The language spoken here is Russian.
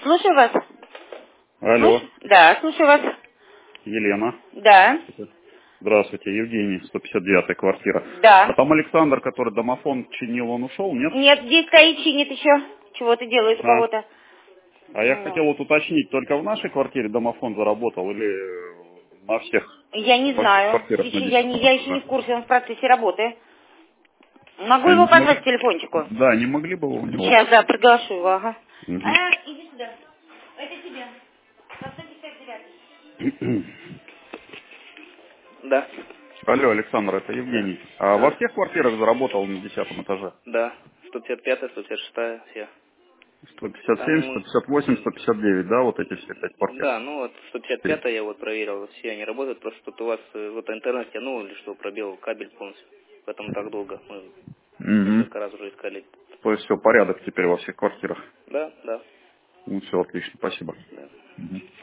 Слушаю вас. Алло, Да, слушаю вас. Елена. Да, Здравствуйте, Евгений, 159-я квартира. А да. там Александр, который домофон чинил, он ушел, нет? Нет, здесь стоит, чинит еще. Чего-то делает у кого-то. А я хотел вот уточнить, только в нашей квартире домофон заработал или на всех, Я не во всех знаю. квартирах на Еще, я 10 еще не этаже? в курсе, он в процессе работы. Могу А его не позвать к мог- телефончику? Да, не могли бы вы у него? Сейчас, да, приглашу его, ага. Мгм. Иди сюда. Это тебе. Со 159. Да, Алло, Александр, это да, Евгений. А во да, всех квартирах заработал на 10 этаже? да. 155, 156, все. Там 157, ему... 158, 159, да, вот эти все 5 квартир? Да, ну вот 155 я вот проверил, все они работают, просто тут у вас вот интернет тянул или что, пробил кабель полностью. Поэтому так долго. Мы Угу. несколько раз уже искали. То есть все, порядок теперь во всех квартирах. Да, да, Ну, все, отлично, спасибо. да. Мгм.